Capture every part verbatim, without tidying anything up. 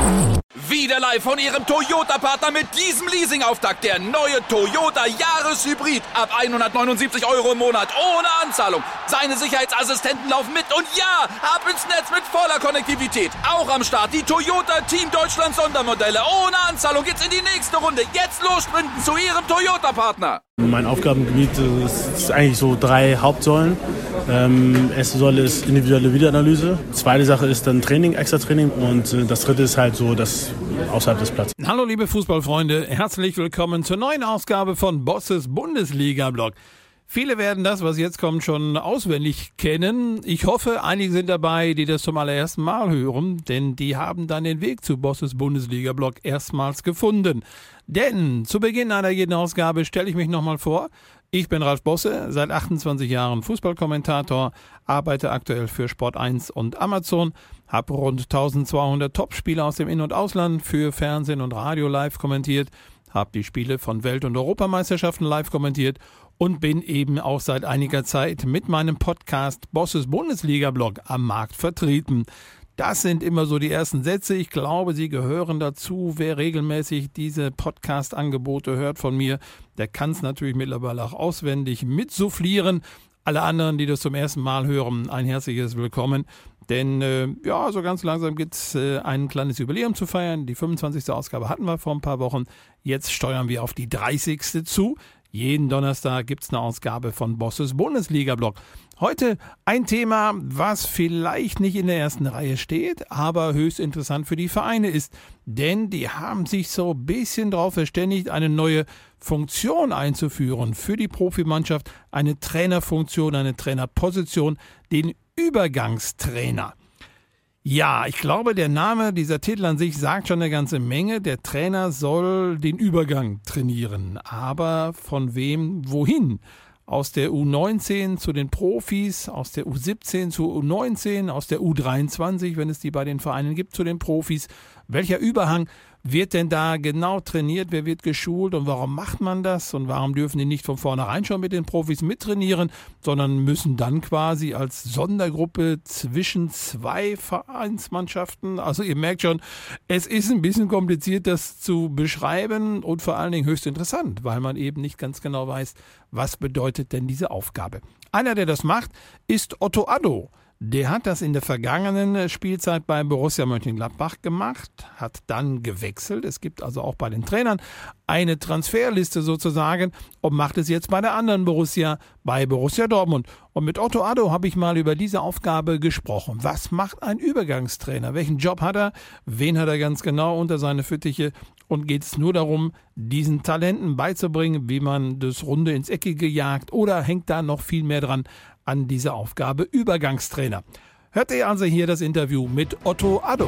Wieder live von Ihrem Toyota-Partner mit diesem Leasing-Auftakt. Der neue Toyota Jahreshybrid. Ab hundertneunundsiebzig Euro im Monat. Ohne Anzahlung. Seine Sicherheitsassistenten laufen mit. Und ja, ab ins Netz mit voller Konnektivität. Auch am Start die Toyota Team Deutschland Sondermodelle. Ohne Anzahlung geht's in die nächste Runde. Jetzt los sprinten zu Ihrem Toyota-Partner. Mein Aufgabengebiet ist eigentlich so drei Hauptsäulen. Ähm, erste Säule ist individuelle Videoanalyse. Zweite Sache ist dann Training, Extra-Training. Und äh, das dritte ist halt so das außerhalb des Platzes. Hallo liebe Fußballfreunde, herzlich willkommen zur neuen Ausgabe von Bosses Bundesliga-Blog. Viele werden das, was jetzt kommt, schon auswendig kennen. Ich hoffe, einige sind dabei, die das zum allerersten Mal hören, denn die haben dann den Weg zu Bosses Bundesliga-Blog erstmals gefunden. Denn zu Beginn einer jeden Ausgabe stelle ich mich nochmal vor. Ich bin Ralf Bosse, seit achtundzwanzig Jahren Fußballkommentator, arbeite aktuell für Sport eins und Amazon, habe rund eintausendzweihundert Topspiele aus dem In- und Ausland für Fernsehen und Radio live kommentiert, habe die Spiele von Welt- und Europameisterschaften live kommentiert und bin eben auch seit einiger Zeit mit meinem Podcast Bosses Bundesliga-Blog am Markt vertreten. Das sind immer so die ersten Sätze. Ich glaube, sie gehören dazu. Wer regelmäßig diese Podcast-Angebote hört von mir, der kann es natürlich mittlerweile auch auswendig mitsoufflieren. Alle anderen, die das zum ersten Mal hören, ein herzliches Willkommen. Denn äh, ja, so ganz langsam gibt es äh, ein kleines Jubiläum zu feiern. Die fünfundzwanzigste Ausgabe hatten wir vor ein paar Wochen. Jetzt steuern wir auf die dreißigste zu. Jeden Donnerstag gibt es eine Ausgabe von Bosses Bundesliga-Blog. Heute ein Thema, was vielleicht nicht in der ersten Reihe steht, aber höchst interessant für die Vereine ist. Denn die haben sich so ein bisschen darauf verständigt, eine neue Funktion einzuführen für die Profimannschaft. Eine Trainerfunktion, eine Trainerposition, den Übergangstrainer. Ja, ich glaube, der Name, dieser Titel an sich sagt schon eine ganze Menge. Der Trainer soll den Übergang trainieren. Aber von wem, wohin? Aus der U neunzehn zu den Profis, aus der U siebzehn zur U neunzehn, aus der U dreiundzwanzig, wenn es die bei den Vereinen gibt, zu den Profis. Welcher Überhang wird denn da genau trainiert? Wer wird geschult und warum macht man das? Und warum dürfen die nicht von vornherein schon mit den Profis mittrainieren, sondern müssen dann quasi als Sondergruppe zwischen zwei Vereinsmannschaften? Also ihr merkt schon, es ist ein bisschen kompliziert, das zu beschreiben und vor allen Dingen höchst interessant, weil man eben nicht ganz genau weiß, was bedeutet denn diese Aufgabe. Einer, der das macht, ist Otto Addo. Der hat das in der vergangenen Spielzeit bei Borussia Mönchengladbach gemacht, hat dann gewechselt. Es gibt also auch bei den Trainern eine Transferliste sozusagen und macht es jetzt bei der anderen Borussia, bei Borussia Dortmund. Und mit Otto Addo habe ich mal über diese Aufgabe gesprochen. Was macht ein Übergangstrainer? Welchen Job hat er? Wen hat er ganz genau unter seine Fittiche? Und geht es nur darum, diesen Talenten beizubringen, wie man das Runde ins Eckige jagt? Oder hängt da noch viel mehr dran an dieser Aufgabe Übergangstrainer? Hört ihr also hier das Interview mit Otto Addo.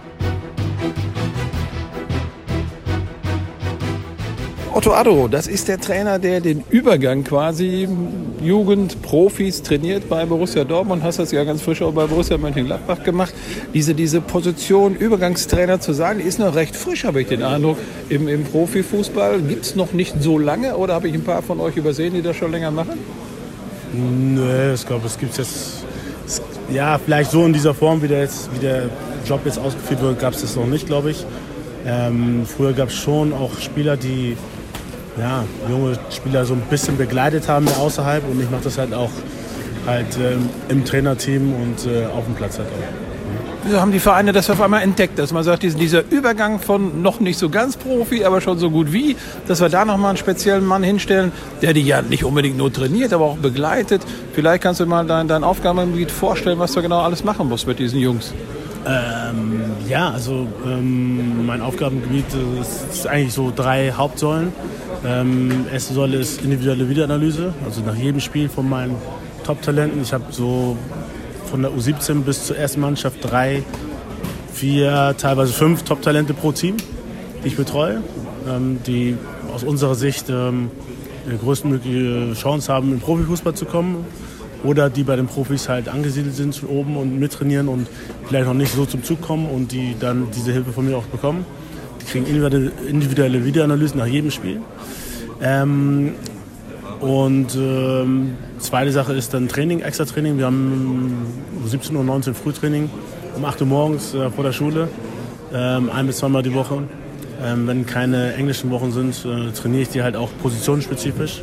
Otto Addo, das ist der Trainer, der den Übergang quasi Jugend, Profis trainiert bei Borussia Dortmund. Hast das ja ganz frisch auch bei Borussia Mönchengladbach gemacht. Diese, diese Position, Übergangstrainer zu sein, die ist noch recht frisch, habe ich den Eindruck, im, im Profifußball. Gibt es noch nicht so lange oder habe ich ein paar von euch übersehen, die das schon länger machen? Nö, ich glaube, es gibt jetzt, ja, vielleicht so in dieser Form, wie der, jetzt, wie der Job jetzt ausgeführt wird, gab es das noch nicht, glaube ich. Ähm, früher gab es schon auch Spieler, die ja, junge Spieler so ein bisschen begleitet haben außerhalb, und ich mache das halt auch halt ähm, im Trainerteam und äh, auf dem Platz halt auch. Wieso haben die Vereine das auf einmal entdeckt, dass man sagt, dieser Übergang von noch nicht so ganz Profi, aber schon so gut wie, dass wir da nochmal einen speziellen Mann hinstellen, der die ja nicht unbedingt nur trainiert, aber auch begleitet. Vielleicht kannst du mal dein, dein Aufgabengebiet vorstellen, was du genau alles machen musst mit diesen Jungs. Ähm, ja, also ähm, mein Aufgabengebiet ist, ist eigentlich so drei Hauptsäulen. Ähm, erste Säule ist individuelle Videoanalyse, also nach jedem Spiel von meinen Top-Talenten. Ich habe so von der U siebzehn bis zur ersten Mannschaft drei, vier, teilweise fünf Top-Talente pro Team, die ich betreue, ähm, die aus unserer Sicht ähm, die größtmögliche Chance haben, im Profifußball zu kommen, oder die bei den Profis halt angesiedelt sind schon oben und mittrainieren und vielleicht noch nicht so zum Zug kommen und die dann diese Hilfe von mir auch bekommen. Die kriegen individuelle Videoanalysen nach jedem Spiel. Ähm, und ähm, zweite Sache ist dann Training, Extra-Training. Wir haben um siebzehn Uhr neunzehn Frühtraining um acht Uhr morgens äh, vor der Schule. ähm, ein bis zweimal die Woche. Ähm, wenn keine englischen Wochen sind, äh, trainiere ich die halt auch positionsspezifisch.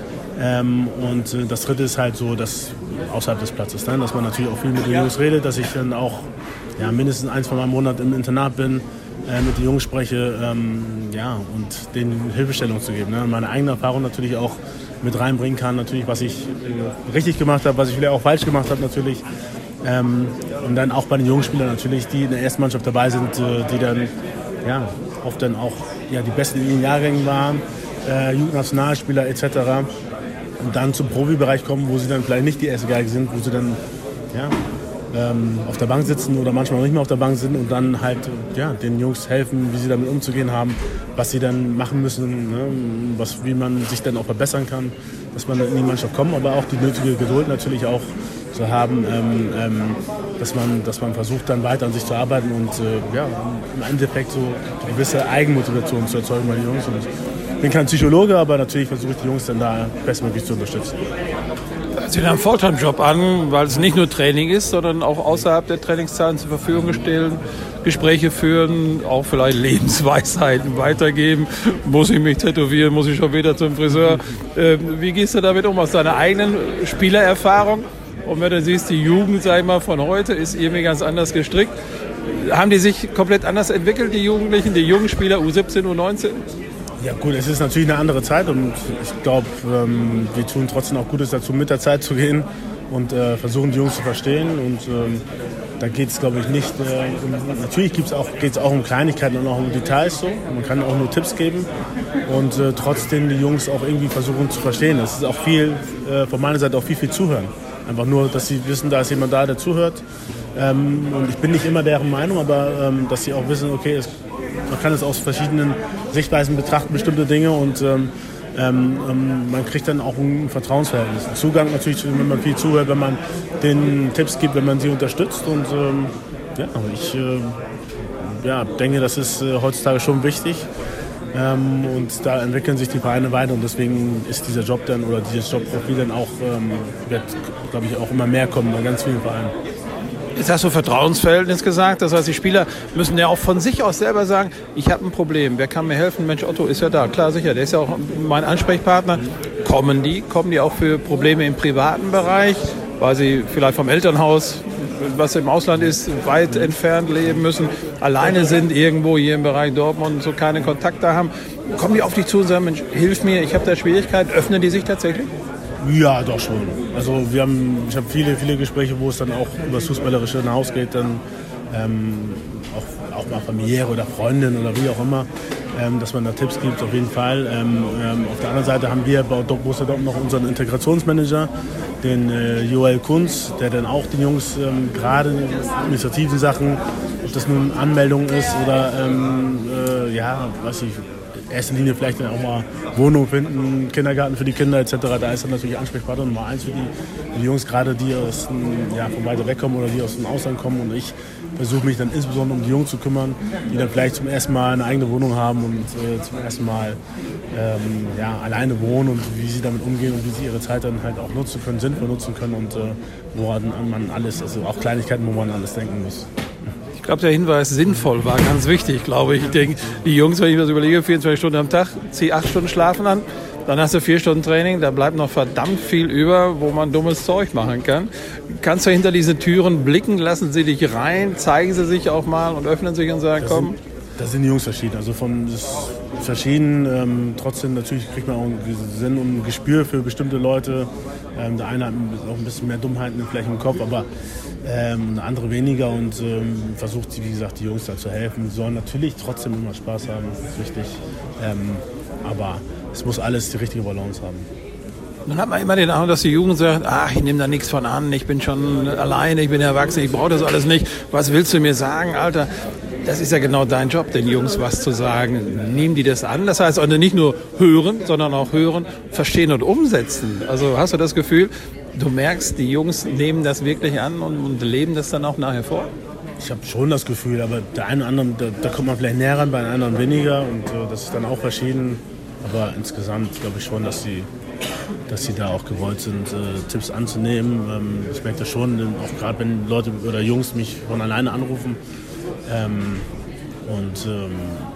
Ähm, und äh, das dritte ist halt so, dass außerhalb des Platzes, ne? Dass man natürlich auch viel mit den Jungs redet, dass ich dann auch ja, mindestens ein, zwei Mal im Monat im Internat bin, äh, mit den Jungs spreche, ähm, ja, und denen Hilfestellung zu geben. Ne? Meine eigene Erfahrung natürlich auch mit reinbringen kann, natürlich, was ich äh, richtig gemacht habe, was ich vielleicht auch falsch gemacht habe natürlich. Ähm, und dann auch bei den jungen Spielern natürlich, die in der ersten Mannschaft dabei sind, äh, die dann ja, oft dann auch ja, die Besten in ihren Jahrgängen waren, äh, Jugendnationalspieler et cetera. Und dann zum Profibereich kommen, wo sie dann vielleicht nicht die erste Geige sind, wo sie dann ja, ähm, auf der Bank sitzen oder manchmal auch nicht mehr auf der Bank sind und dann halt ja, den Jungs helfen, wie sie damit umzugehen haben, was sie dann machen müssen, ne, was, wie man sich dann auch verbessern kann, dass man in die Mannschaft kommt, aber auch die nötige Geduld natürlich auch zu haben, ähm, ähm, dass man, dass man versucht, dann weiter an sich zu arbeiten und äh, ja, im Endeffekt so eine gewisse Eigenmotivation zu erzeugen bei den Jungs. Und ich bin kein Psychologe, aber natürlich versuche ich die Jungs dann da bestmöglich zu unterstützen. Sie haben einen Volltime-Job an, weil es nicht nur Training ist, sondern auch außerhalb der Trainingszeiten zur Verfügung stellen, Gespräche führen, auch vielleicht Lebensweisheiten weitergeben. Muss ich mich tätowieren, muss ich schon wieder zum Friseur? Äh, wie gehst du damit um aus deiner eigenen Spielererfahrung? Und wenn du siehst, die Jugend, sag ich mal, von heute ist irgendwie ganz anders gestrickt. Haben die sich komplett anders entwickelt, die Jugendlichen, die jungen Spieler U siebzehn, U neunzehn? Ja gut, es ist natürlich eine andere Zeit und ich glaube, ähm, wir tun trotzdem auch Gutes dazu, mit der Zeit zu gehen und äh, versuchen, die Jungs zu verstehen. Und ähm, da geht es, glaube ich, nicht, äh, um, natürlich geht es auch, geht's auch um Kleinigkeiten und auch um Details so. Man kann auch nur Tipps geben und äh, trotzdem die Jungs auch irgendwie versuchen zu verstehen. Es ist auch viel, äh, von meiner Seite auch viel, viel zuhören. Einfach nur, dass sie wissen, da ist jemand da, der zuhört. Ähm, und ich bin nicht immer deren Meinung, aber ähm, dass sie auch wissen, okay, es, man kann es aus verschiedenen Sichtweisen betrachten, bestimmte Dinge. Und ähm, ähm, man kriegt dann auch ein Vertrauensverhältnis. Ein Zugang natürlich, wenn man viel zuhört, wenn man den Tipps gibt, wenn man sie unterstützt. Und ähm, ja, ich äh, ja, denke, das ist äh, heutzutage schon wichtig. Ähm, und da entwickeln sich die Vereine weiter und deswegen ist dieser Job dann oder dieses Jobprofil dann auch, ähm, wird, glaube ich, auch immer mehr kommen bei ganz vielen Vereinen. Jetzt hast du Vertrauensverhältnis gesagt, das heißt, die Spieler müssen ja auch von sich aus selber sagen, ich habe ein Problem, wer kann mir helfen? Mensch, Otto ist ja da, klar, sicher, der ist ja auch mein Ansprechpartner. Kommen die? Kommen die auch für Probleme im privaten Bereich, weil sie vielleicht vom Elternhaus, was im Ausland ist, weit entfernt leben müssen, alleine sind irgendwo hier im Bereich Dortmund und so keine Kontakte haben? Kommen die auf dich zu und sagen, Mensch, hilf mir, ich habe da Schwierigkeiten, öffnen die sich tatsächlich? Ja, doch schon. Also wir haben, ich habe viele, viele Gespräche, wo es dann auch über das Fußballerische hinausgeht, dann ähm, auch, auch mal familiäre oder Freundinnen oder wie auch immer, ähm, dass man da Tipps gibt, auf jeden Fall. Ähm, ähm, auf der anderen Seite haben wir bei Borussia Dortmund noch unseren Integrationsmanager, den äh, Joel Kunz, der dann auch den Jungs ähm, gerade in administrativen Sachen, ob das nun Anmeldung ist oder ähm, äh, ja, weiß ich, in erster Linie vielleicht dann auch mal Wohnung finden, Kindergarten für die Kinder et cetera. Da ist dann natürlich Ansprechpartner Nummer eins für die, für die Jungs, gerade die aus, ja, von weiter weg kommen oder die aus dem Ausland kommen. Und ich versuche mich dann insbesondere um die Jungs zu kümmern, die dann vielleicht zum ersten Mal eine eigene Wohnung haben und äh, zum ersten Mal ähm, ja, alleine wohnen und wie sie damit umgehen und wie sie ihre Zeit dann halt auch nutzen können, sinnvoll nutzen können und äh, woran man alles, also auch Kleinigkeiten, wo man alles denken muss. Ich glaube, der Hinweis sinnvoll war ganz wichtig, glaube ich. Ich denke, die Jungs, wenn ich mir das überlege, vierundzwanzig Stunden am Tag, zieh acht Stunden Schlafen an, dann hast du vier Stunden Training, da bleibt noch verdammt viel über, wo man dummes Zeug machen kann. Kannst du hinter diese Türen blicken, lassen sie dich rein, zeigen sie sich auch mal und öffnen sich und sagen, komm. Da sind die Jungs verschieden, also von das verschieden, ähm, trotzdem natürlich kriegt man auch einen Sinn und ein Gespür für bestimmte Leute. Ähm, der eine hat auch ein bisschen mehr Dummheiten vielleicht im Kopf, aber ähm, der andere weniger und ähm, versucht, wie gesagt, die Jungs da zu helfen. Sie sollen natürlich trotzdem immer Spaß haben, das ist wichtig, ähm, aber es muss alles die richtige Balance haben. Dann hat man immer den Eindruck, dass die Jugend sagt, ach, ich nehme da nichts von an, ich bin schon alleine, ich bin erwachsen, ich brauche das alles nicht. Was willst du mir sagen, Alter? Das ist ja genau dein Job, den Jungs was zu sagen. Nehmen die das an? Das heißt also nicht nur hören, sondern auch hören, verstehen und umsetzen. Also hast du das Gefühl, du merkst, die Jungs nehmen das wirklich an und, und leben das dann auch nachher vor? Ich habe schon das Gefühl, aber der eine oder andere, da, da kommt man vielleicht näher ran, bei einem anderen weniger und äh, das ist dann auch verschieden. Aber insgesamt glaube ich schon, dass sie, dass sie da auch gewollt sind, äh, Tipps anzunehmen. Ähm, ich merke das schon, auch gerade wenn Leute oder Jungs mich von alleine anrufen, ähm, Und ähm,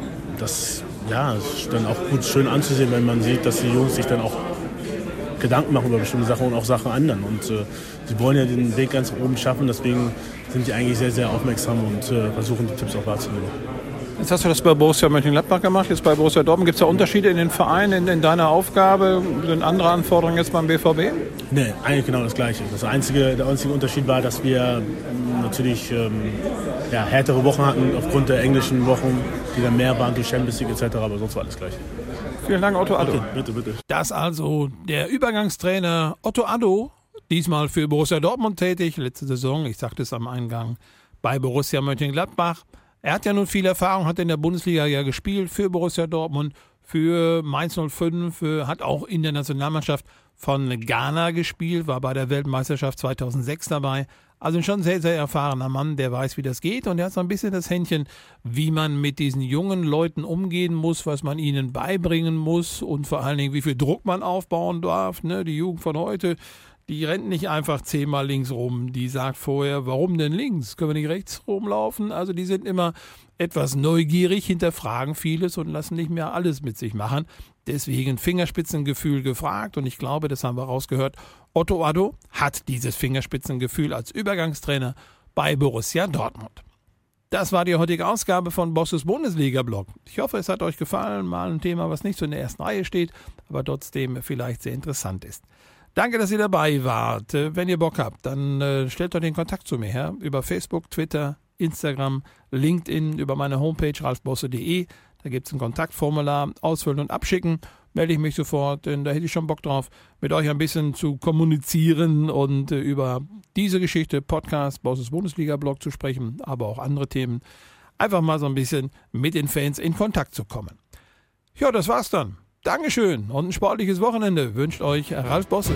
das ja, ist dann auch gut schön anzusehen, wenn man sieht, dass die Jungs sich dann auch Gedanken machen über bestimmte Sachen und auch Sachen ändern. Und äh, sie wollen ja den Weg ganz oben schaffen, deswegen sind die eigentlich sehr, sehr aufmerksam und äh, versuchen die Tipps auch wahrzunehmen. Jetzt hast du das bei Borussia Mönchengladbach gemacht, jetzt bei Borussia Dortmund. Gibt es da Unterschiede in den Vereinen, in, in deiner Aufgabe? Sind andere Anforderungen jetzt beim B V B? Nee, eigentlich genau das Gleiche. Das einzige, der einzige Unterschied war, dass wir natürlich ähm, ja, härtere Wochen hatten aufgrund der englischen Wochen, die dann mehr waren durch Champions League et cetera, aber sonst war alles gleich. Vielen Dank, Otto Addo. Okay, bitte, bitte. Das also der Übergangstrainer Otto Addo, diesmal für Borussia Dortmund tätig, letzte Saison, ich sagte es am Eingang, bei Borussia Mönchengladbach. Er hat ja nun viel Erfahrung, hat in der Bundesliga ja gespielt für Borussia Dortmund, für Mainz null fünf, hat auch in der Nationalmannschaft von Ghana gespielt, war bei der Weltmeisterschaft zweitausendsechs dabei. Also ein schon sehr, sehr erfahrener Mann, der weiß, wie das geht, und er hat so ein bisschen das Händchen, wie man mit diesen jungen Leuten umgehen muss, was man ihnen beibringen muss und vor allen Dingen, wie viel Druck man aufbauen darf. Ne? Die Jugend von heute, die rennt nicht einfach zehnmal links rum. Die sagt vorher, warum denn links? Können wir nicht rechts rumlaufen? Also die sind immer etwas neugierig, hinterfragen vieles und lassen nicht mehr alles mit sich machen. Deswegen Fingerspitzengefühl gefragt, und ich glaube, das haben wir rausgehört, Otto Addo hat dieses Fingerspitzengefühl als Übergangstrainer bei Borussia Dortmund. Das war die heutige Ausgabe von Bosses Bundesliga-Blog. Ich hoffe, es hat euch gefallen. Mal ein Thema, was nicht so in der ersten Reihe steht, aber trotzdem vielleicht sehr interessant ist. Danke, dass ihr dabei wart. Wenn ihr Bock habt, dann äh, stellt doch den Kontakt zu mir her über Facebook, Twitter, Instagram, LinkedIn, über meine Homepage ralfbosse punkt de. Da gibt es ein Kontaktformular, ausfüllen und abschicken. Melde ich mich sofort, denn da hätte ich schon Bock drauf, mit euch ein bisschen zu kommunizieren und äh, über diese Geschichte, Podcast, Bosses Bundesliga-Blog zu sprechen, aber auch andere Themen. Einfach mal so ein bisschen mit den Fans in Kontakt zu kommen. Ja, das war's dann. Dankeschön und ein sportliches Wochenende wünscht euch Ralf Bosse.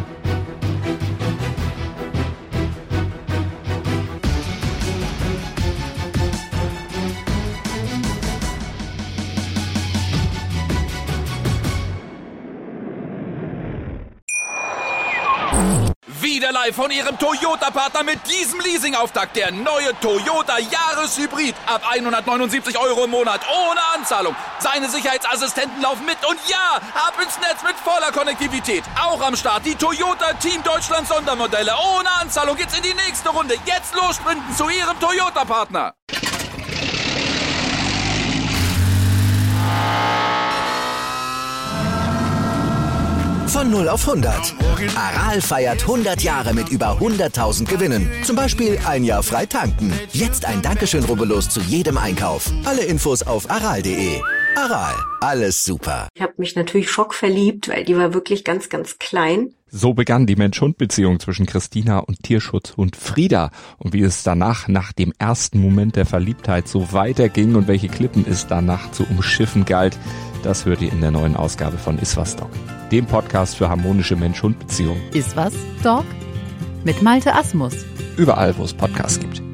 Wieder live von Ihrem Toyota-Partner mit diesem Leasing-Auftakt. Der neue Toyota Jahreshybrid. Ab hundertneunundsiebzig Euro im Monat. Ohne Anzahlung. Seine Sicherheitsassistenten laufen mit. Und ja, ab ins Netz mit voller Konnektivität. Auch am Start die Toyota Team Deutschland Sondermodelle. Ohne Anzahlung geht's in die nächste Runde. Jetzt los sprinten zu Ihrem Toyota-Partner. Von null auf hundert. Aral feiert hundert Jahre mit über hunderttausend Gewinnen. Zum Beispiel ein Jahr frei tanken. Jetzt ein Dankeschön, rubbellos zu jedem Einkauf. Alle Infos auf aral punkt de. Aral, alles super. Ich habe mich natürlich schockverliebt, weil die war wirklich ganz, ganz klein. So begann die Mensch-Hund-Beziehung zwischen Christina und Tierschutzhund Frieda. Und wie es danach, nach dem ersten Moment der Verliebtheit, so weiterging und welche Klippen es danach zu umschiffen galt, das hört ihr in der neuen Ausgabe von Iswas Dog, dem Podcast für harmonische Mensch-Hund-Beziehungen. Iswas Dog? Mit Malte Asmus. Überall, wo es Podcasts gibt.